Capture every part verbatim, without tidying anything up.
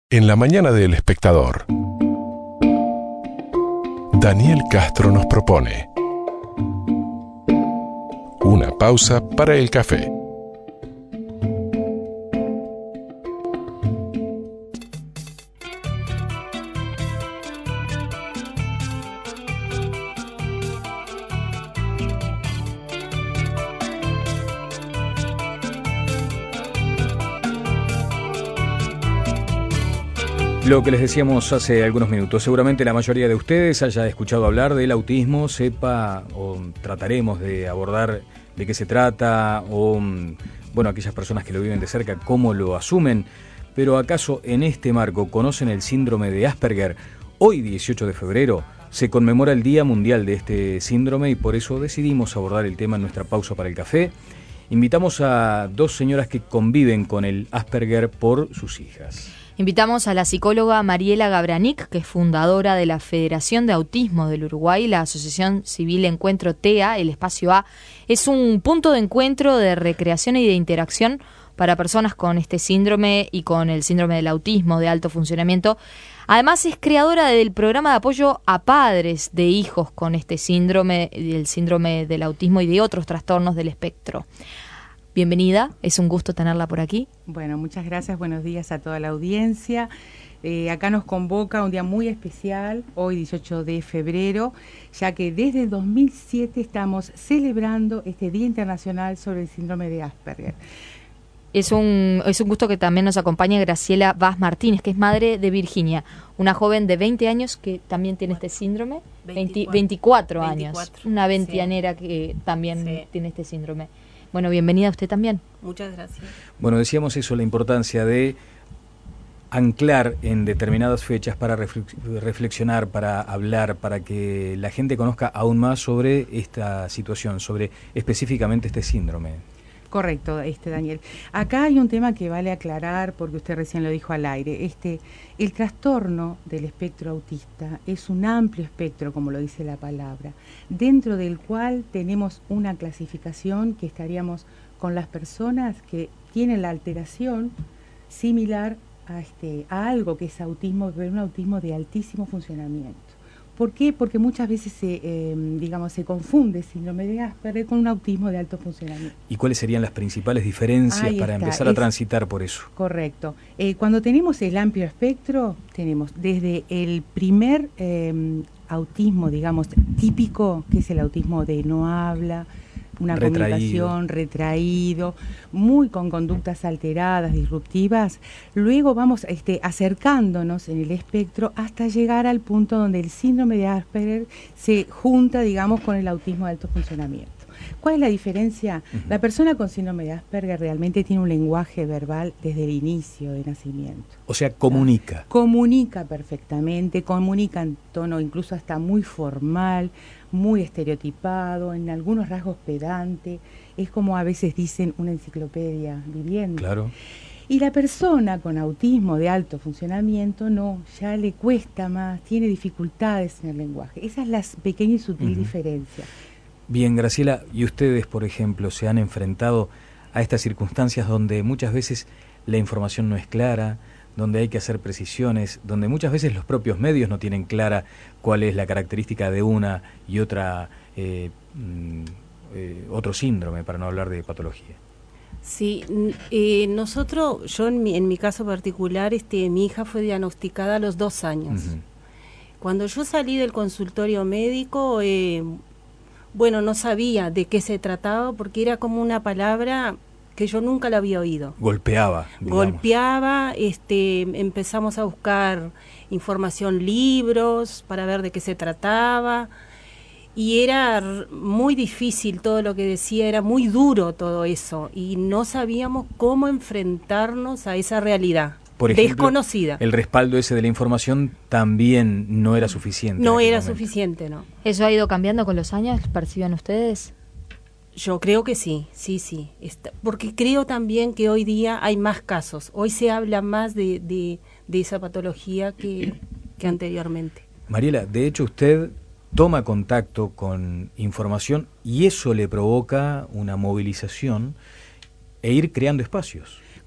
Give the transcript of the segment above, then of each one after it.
En la mañana del Espectador, Daniel Castro nos propone una pausa para el café. Lo que les decíamos hace algunos minutos, seguramente la mayoría de ustedes haya escuchado hablar del autismo, sepa o trataremos de abordar de qué se trata o, bueno, aquellas personas que lo viven de cerca, cómo lo asumen. Pero ¿acaso en este marco conocen el síndrome de Asperger? Hoy, dieciocho de febrero, se conmemora el Día Mundial de este síndrome y por eso decidimos abordar el tema en nuestra pausa para el café. Invitamos a dos señoras que conviven con el Asperger por sus hijas. Invitamos a la psicóloga Mariela Gabranic, que es fundadora de la Federación de Autismo del Uruguay, la Asociación Civil Encuentro T E A, el Espacio A. Es un punto de encuentro, de recreación y de interacción para personas con este síndrome y con el síndrome del autismo de alto funcionamiento. Además, es creadora del programa de apoyo a padres de hijos con este síndrome, el síndrome del autismo y de otros trastornos del espectro. Bienvenida, es un gusto tenerla por aquí. Bueno, muchas gracias, buenos días a toda la audiencia. Eh, acá nos convoca un día muy especial, hoy dieciocho de febrero, ya que desde el dos mil siete estamos celebrando este Día Internacional sobre el Síndrome de Asperger. Es un, es un gusto que también nos acompañe Graciela Vaz Martínez, que es madre de Virginia, una joven de veinte años que también tiene este síndrome, veinticuatro, veinticuatro años, veinticuatro, una veintianera sí. que también sí. tiene este síndrome. Bueno, bienvenida a usted también. Muchas gracias. Bueno, decíamos eso, la importancia de anclar en determinadas fechas para reflexionar, para hablar, para que la gente conozca aún más sobre esta situación, sobre específicamente este síndrome. Correcto, este Daniel. Acá hay un tema que vale aclarar, porque usted recién lo dijo al aire. Este, el trastorno del espectro autista es un amplio espectro, como lo dice la palabra, dentro del cual tenemos una clasificación que estaríamos con las personas que tienen la alteración similar a, este, a algo que es autismo, pero un autismo de altísimo funcionamiento. ¿Por qué? Porque muchas veces se, eh, digamos, se confunde síndrome de Asperger con un autismo de alto funcionamiento. ¿Y cuáles serían las principales diferencias Ahí para está, empezar a es, transitar por eso? Correcto. Eh, cuando tenemos el amplio espectro, tenemos desde el primer eh, autismo, digamos, típico, que es el autismo de no habla, una retraído. comunicación retraído, muy con conductas alteradas, disruptivas. Luego vamos este, acercándonos en el espectro hasta llegar al punto donde el síndrome de Asperger se junta, digamos, con el autismo de alto funcionamiento. ¿Cuál es la diferencia? Uh-huh. La persona con síndrome de Asperger realmente tiene un lenguaje verbal desde el inicio de nacimiento. O sea, comunica. Comunica perfectamente, comunica en tono incluso hasta muy formal, muy estereotipado, en algunos rasgos pedante. Es como a veces dicen una enciclopedia viviente. Claro. Y la persona con autismo de alto funcionamiento no, ya le cuesta más, tiene dificultades en el lenguaje. Esa es la pequeña y sutil uh-huh. diferencia. Bien, Graciela, ¿y ustedes, por ejemplo, se han enfrentado a estas circunstancias donde muchas veces la información no es clara, donde hay que hacer precisiones, donde muchas veces los propios medios no tienen clara cuál es la característica de una y otra eh, eh, otro síndrome, para no hablar de patología? Sí, eh, nosotros, yo en mi, en mi caso particular, este, mi hija fue diagnosticada a los dos años. Uh-huh. Cuando yo salí del consultorio médico, eh, bueno, no sabía de qué se trataba porque era como una palabra que yo nunca la había oído. Golpeaba. Digamos. Golpeaba, este, empezamos a buscar información, libros, para ver de qué se trataba. Y era muy difícil todo lo que decía, era muy duro todo eso. Y no sabíamos cómo enfrentarnos a esa realidad. Por ejemplo, desconocida. El respaldo ese de la información también no era suficiente. No era momento. suficiente, no. ¿Eso ha ido cambiando con los años? ¿Perciben ustedes? Yo creo que sí, sí, sí. Está, porque creo también que hoy día hay más casos. Hoy se habla más de, de, de esa patología que, que anteriormente. Mariela, de hecho usted toma contacto con información y eso le provoca una movilización e ir creando espacios.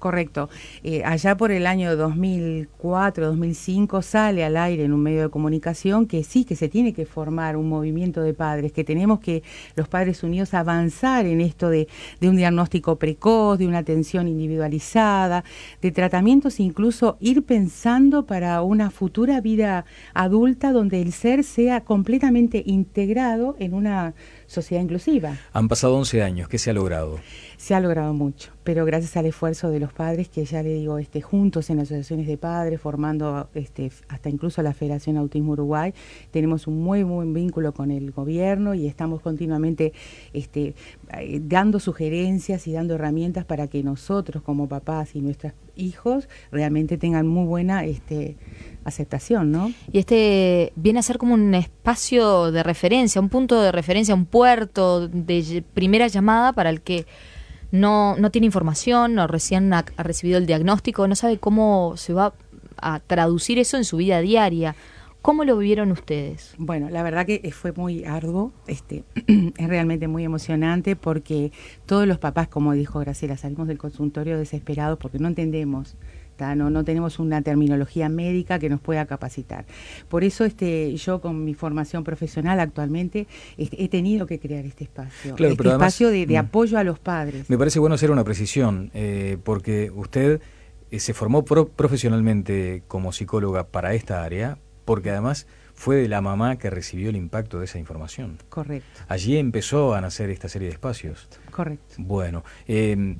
Correcto. Eh, allá por el año dos mil cuatro, dos mil cinco sale al aire en un medio de comunicación que sí, que se tiene que formar un movimiento de padres, que tenemos que los Padres Unidos avanzar en esto de, de un diagnóstico precoz, de una atención individualizada, de tratamientos, incluso ir pensando para una futura vida adulta donde el ser sea completamente integrado en una sociedad inclusiva. Han pasado once años, ¿qué se ha logrado? Se ha logrado mucho, pero gracias al esfuerzo de los padres, que ya le digo, este, juntos en asociaciones de padres, formando este, hasta incluso la Federación Autismo Uruguay, tenemos un muy buen vínculo con el gobierno y estamos continuamente este, dando sugerencias y dando herramientas para que nosotros como papás y nuestros hijos realmente tengan muy buena este, aceptación, ¿no? Y este viene a ser como un espacio de referencia, un punto de referencia, un puerto de primera llamada para el que no, no tiene información, o recién ha, ha recibido el diagnóstico, no sabe cómo se va a traducir eso en su vida diaria. ¿Cómo lo vivieron ustedes? Bueno, la verdad que fue muy arduo, este, es realmente muy emocionante porque todos los papás, como dijo Graciela, salimos del consultorio desesperados porque no entendemos. No, no tenemos una terminología médica que nos pueda capacitar. Por eso este, yo con mi formación profesional actualmente este, he tenido que crear este espacio, claro, este pero además, espacio de, de apoyo a los padres. Me parece bueno hacer una precisión, eh, porque usted eh, se formó pro profesionalmente como psicóloga para esta área, porque además fue de la mamá que recibió el impacto de esa información. Correcto. Allí empezó a nacer esta serie de espacios. Correcto. Bueno, eh,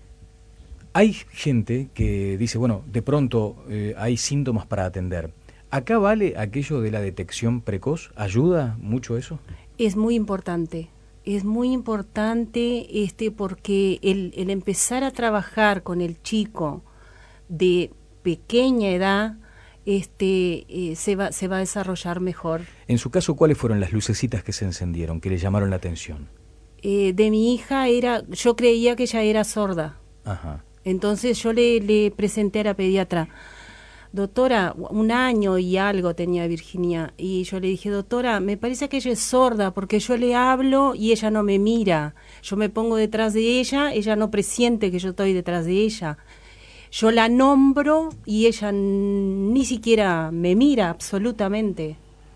hay gente que dice, bueno, de pronto eh, hay síntomas para atender. ¿Acá vale aquello de la detección precoz? ¿Ayuda mucho eso? Es muy importante, es muy importante este porque el, el empezar a trabajar con el chico de pequeña edad este eh, se va se va a desarrollar mejor. En su caso, ¿cuáles fueron las lucecitas que se encendieron, que le llamaron la atención? Eh, de mi hija era, yo creía que ella era sorda. Ajá. Entonces yo le, le presenté a la pediatra, doctora, un año y algo tenía Virginia, y yo le dije, doctora, me parece que ella es sorda porque yo le hablo y ella no me mira. Yo me pongo detrás de ella, ella no presiente que yo estoy detrás de ella. Yo la nombro y ella ni siquiera me mira absolutamente.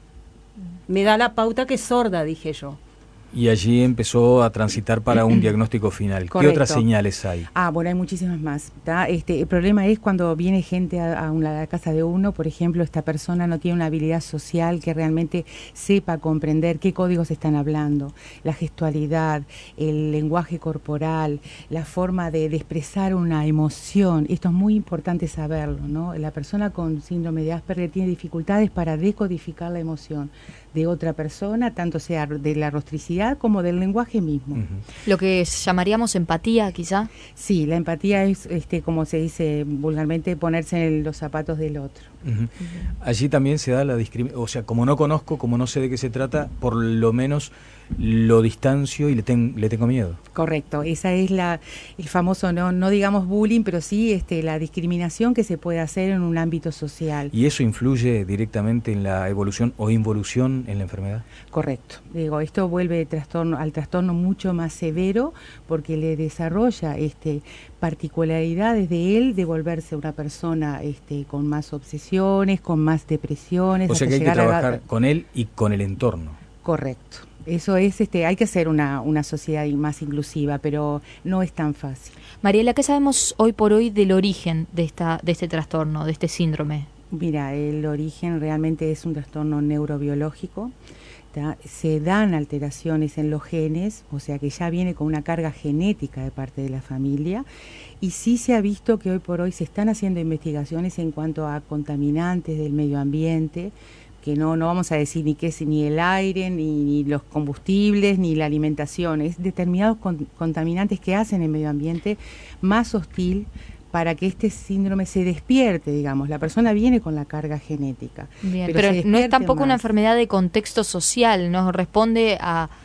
Me da la pauta que es sorda, dije yo. Y allí empezó a transitar para un diagnóstico final. Correcto. ¿Qué otras señales hay? Ah, bueno, hay muchísimas más. ¿tá? Este, el problema es cuando viene gente a, a, una, a la casa de uno, por ejemplo, esta persona no tiene una habilidad social que realmente sepa comprender qué códigos están hablando, la gestualidad, el lenguaje corporal, la forma de, de expresar una emoción. Esto es muy importante saberlo, ¿no? La persona con síndrome de Asperger tiene dificultades para decodificar la emoción de otra persona, tanto sea de la rostricidad como del lenguaje mismo. Uh-huh. Lo que llamaríamos empatía, quizá. Sí, la empatía es, este, como se dice vulgarmente, ponerse en los zapatos del otro. Uh-huh. Uh-huh. Allí también se da la discriminación, o sea, como no conozco, como no sé de qué se trata, por lo menos lo distancio y le, ten, le tengo miedo. Correcto, esa es la el famoso, no no digamos bullying, pero sí este, la discriminación que se puede hacer en un ámbito social. ¿Y eso influye directamente en la evolución o involución en la enfermedad? Correcto, digo, esto vuelve trastorno, al trastorno mucho más severo porque le desarrolla este, particularidades de él de volverse una persona este, con más obsesiones, con más depresiones. O sea que hay que trabajar a... con él y con el entorno. Correcto. Eso es, este, hay que hacer una, una sociedad más inclusiva, pero no es tan fácil. Mariela, ¿qué sabemos hoy por hoy del origen de esta, de este trastorno, de este síndrome? Mira, el origen realmente es un trastorno neurobiológico. ¿tá? Se dan alteraciones en los genes, o sea que ya viene con una carga genética de parte de la familia. Y sí se ha visto que hoy por hoy se están haciendo investigaciones en cuanto a contaminantes del medio ambiente, que no, no vamos a decir ni qué es ni el aire, ni, ni los combustibles, ni la alimentación, es determinados con, contaminantes que hacen el medio ambiente más hostil para que este síndrome se despierte, digamos. La persona viene con la carga genética. Bien, pero, pero no es tampoco más una enfermedad de contexto social, no responde a,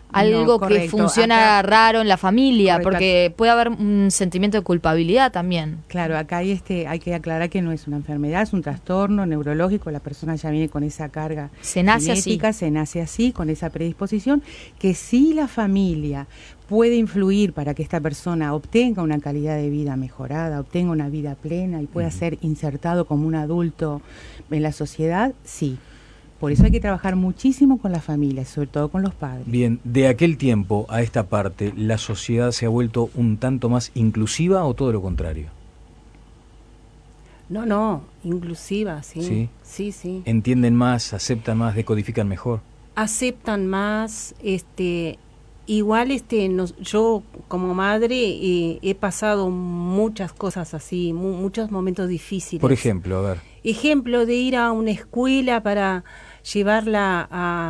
algo no, que funciona acá, raro en la familia, correcto, porque puede haber un sentimiento de culpabilidad también. Claro, acá hay, este, hay que aclarar que no es una enfermedad, es un trastorno neurológico, la persona ya viene con esa carga se nace genética, así. se nace así, con esa predisposición, que sí la familia puede influir para que esta persona obtenga una calidad de vida mejorada, obtenga una vida plena y pueda uh-huh. ser insertado como un adulto en la sociedad, sí. Por eso hay que trabajar muchísimo con las familias, sobre todo con los padres. Bien, de aquel tiempo a esta parte, ¿la sociedad se ha vuelto un tanto más inclusiva o todo lo contrario? No, no, inclusiva, sí. Sí, sí, sí. ¿Entienden más, aceptan más, decodifican mejor? Aceptan más, este, igual este, nos, yo como madre eh, he pasado muchas cosas así, mu- muchos momentos difíciles. Por ejemplo, a ver. Ejemplo de ir a una escuela para llevarla a,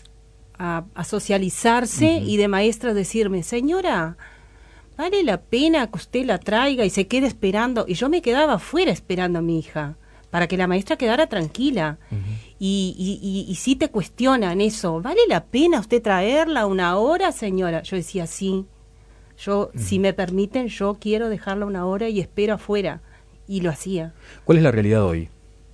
a, a socializarse uh-huh. y de maestra decirme, señora, vale la pena que usted la traiga y se quede esperando. Y yo me quedaba afuera esperando a mi hija para que la maestra quedara tranquila. Uh-huh. Y, y, y, y si te cuestionan eso, ¿vale la pena usted traerla una hora, señora? Yo decía, sí, yo, uh-huh. si me permiten, yo quiero dejarla una hora y espero afuera. Y lo hacía. ¿Cuál es la realidad hoy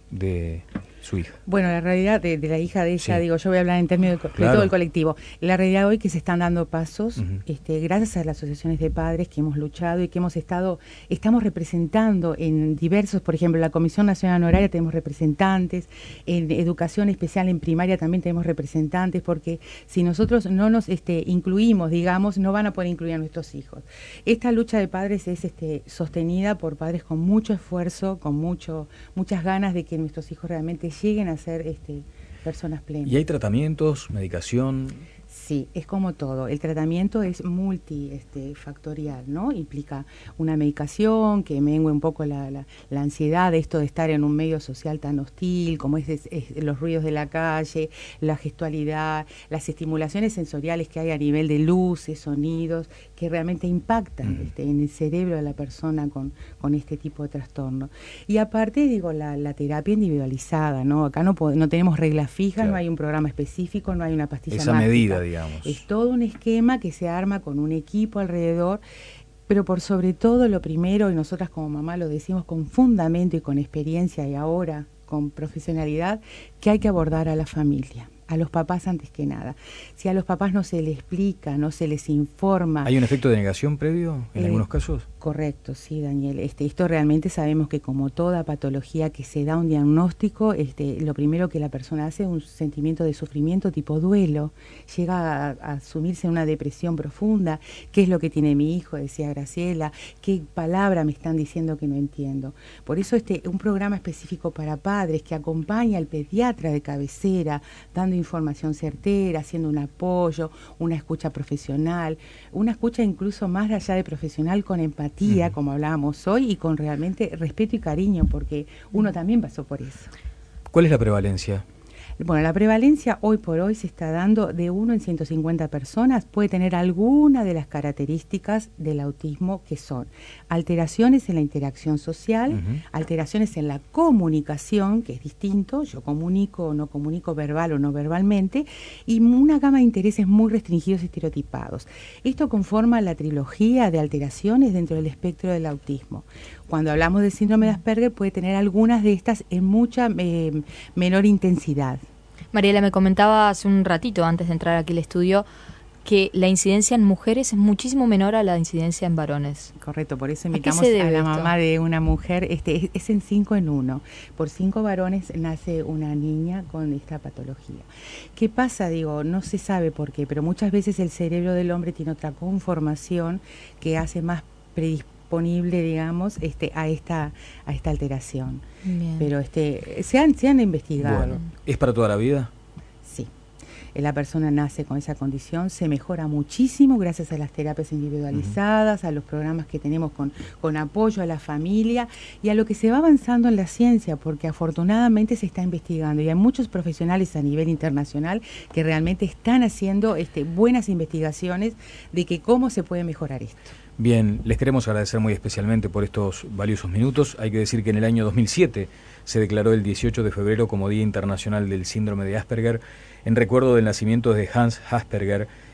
de su hija? Bueno, la realidad de, de la hija de ella, sí. digo, yo voy a hablar en términos de, claro. de todo el colectivo. La realidad hoy que se están dando pasos, uh-huh. este, gracias a las asociaciones de padres que hemos luchado y que hemos estado, estamos representando en diversos, por ejemplo, en la Comisión Nacional Honoraria tenemos representantes, en educación especial en primaria también tenemos representantes, porque si nosotros no nos este, incluimos, digamos, no van a poder incluir a nuestros hijos. Esta lucha de padres es este, sostenida por padres con mucho esfuerzo, con mucho, muchas ganas de que nuestros hijos realmente lleguen a ser este, personas plenas. ¿Y hay tratamientos, medicación? Sí, es como todo. El tratamiento es multifactorial, este, ¿no? Implica una medicación que mengue un poco la, la, la ansiedad de esto de estar en un medio social tan hostil, como es, es, es los ruidos de la calle, la gestualidad, las estimulaciones sensoriales que hay a nivel de luces, sonidos, que realmente impactan mm. este, en el cerebro de la persona con, con este tipo de trastorno. Y aparte, digo, la, la terapia individualizada, ¿no? Acá no, no tenemos reglas fijas, claro. no hay un programa específico, no hay una pastilla Esa mágica. medida, digamos. Es todo un esquema que se arma con un equipo alrededor, pero por sobre todo lo primero, y nosotras como mamá lo decimos con fundamento y con experiencia y ahora con profesionalidad, que hay que abordar a la familia, a los papás antes que nada. Si a los papás no se les explica, no se les informa... ¿Hay un efecto de negación previo en eh, algunos casos? Correcto, sí, Daniel. Este, esto realmente sabemos que como toda patología que se da un diagnóstico, este, lo primero que la persona hace es un sentimiento de sufrimiento tipo duelo, llega a, a asumirse en una depresión profunda. ¿Qué es lo que tiene mi hijo? Decía Graciela. ¿Qué palabra me están diciendo que no entiendo? Por eso este, un programa específico para padres que acompaña al pediatra de cabecera, dando información certera, haciendo un apoyo, una escucha profesional, una escucha incluso más allá de profesional con empatía, Uh-huh. como hablábamos hoy, y con realmente respeto y cariño, porque uno también pasó por eso. ¿Cuál es la prevalencia? Bueno, la prevalencia hoy por hoy se está dando de uno en ciento cincuenta personas, puede tener alguna de las características del autismo que son alteraciones en la interacción social, uh-huh. alteraciones en la comunicación, que es distinto, yo comunico o no comunico verbal o no verbalmente, y una gama de intereses muy restringidos y estereotipados. Esto conforma la trilogía de alteraciones dentro del espectro del autismo. Cuando hablamos del síndrome de Asperger puede tener algunas de estas en mucha eh, menor intensidad. Mariela, me comentaba hace un ratito, antes de entrar aquí al estudio, que la incidencia en mujeres es muchísimo menor a la incidencia en varones. Correcto, por eso invitamos a, a la esto? mamá de una mujer, este es, es en cinco en uno. Por cinco varones nace una niña con esta patología. ¿Qué pasa? Digo, no se sabe por qué, pero muchas veces el cerebro del hombre tiene otra conformación que hace más predisponible disponible, digamos, este, a esta a esta alteración. Bien. Pero este se han, se han investigado. Bueno, ¿es para toda la vida? Sí. La persona nace con esa condición, se mejora muchísimo gracias a las terapias individualizadas, uh-huh. a los programas que tenemos con, con apoyo a la familia y a lo que se va avanzando en la ciencia, porque afortunadamente se está investigando y hay muchos profesionales a nivel internacional que realmente están haciendo este, buenas investigaciones de que cómo se puede mejorar esto. Bien, les queremos agradecer muy especialmente por estos valiosos minutos. Hay que decir que en el año dos mil siete se declaró el dieciocho de febrero como Día Internacional del Síndrome de Asperger, en recuerdo del nacimiento de Hans Asperger,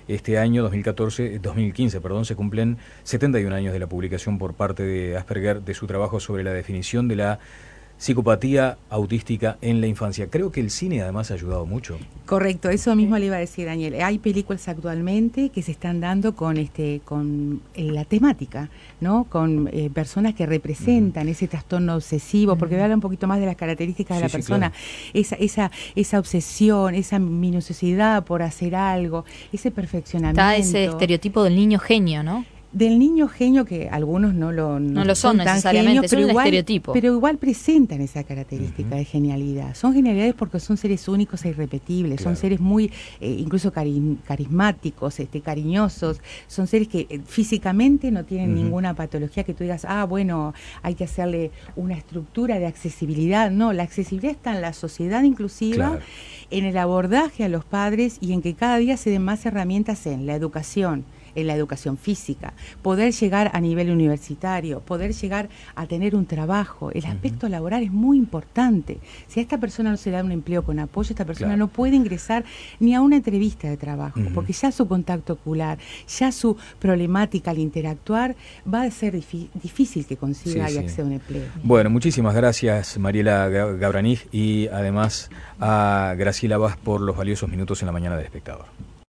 este año, dos mil catorce, dos mil quince, perdón, se cumplen setenta y un años de la publicación por parte de Asperger de su trabajo sobre la definición de la psicopatía autística en la infancia. Creo que el cine además ha ayudado mucho. Correcto, eso mismo le iba a decir, Daniel. Hay películas actualmente que se están dando con este con eh, la temática, ¿no? Con eh, personas que representan uh-huh. ese trastorno obsesivo, porque uh-huh. habla un poquito más de las características sí, de la sí, persona, claro. esa, esa, esa obsesión, esa minuciosidad por hacer algo, ese perfeccionamiento. Está ese estereotipo del niño genio, ¿no? Del niño genio, que algunos no lo no, no lo son, son necesariamente, genios, pero es un igual, estereotipo. Pero igual presentan esa característica uh-huh. de genialidad. Son genialidades porque son seres únicos e irrepetibles, claro. son seres muy, eh, incluso cari- carismáticos, este, cariñosos, son seres que eh, físicamente no tienen uh-huh. ninguna patología que tú digas, ah, bueno, hay que hacerle una estructura de accesibilidad. No, la accesibilidad está en la sociedad inclusiva, claro. en el abordaje a los padres y en que cada día se den más herramientas en la educación, en la educación física, poder llegar a nivel universitario, poder llegar a tener un trabajo. El aspecto uh-huh. laboral es muy importante. Si a esta persona no se le da un empleo con apoyo, esta persona claro. no puede ingresar ni a una entrevista de trabajo, uh-huh. porque ya su contacto ocular, ya su problemática al interactuar, va a ser difi- difícil que consiga sí, y acceda sí. a un empleo. Bueno, muchísimas gracias, Mariela Gabranich, y además a Graciela Vaz por los valiosos minutos en la mañana del Espectador.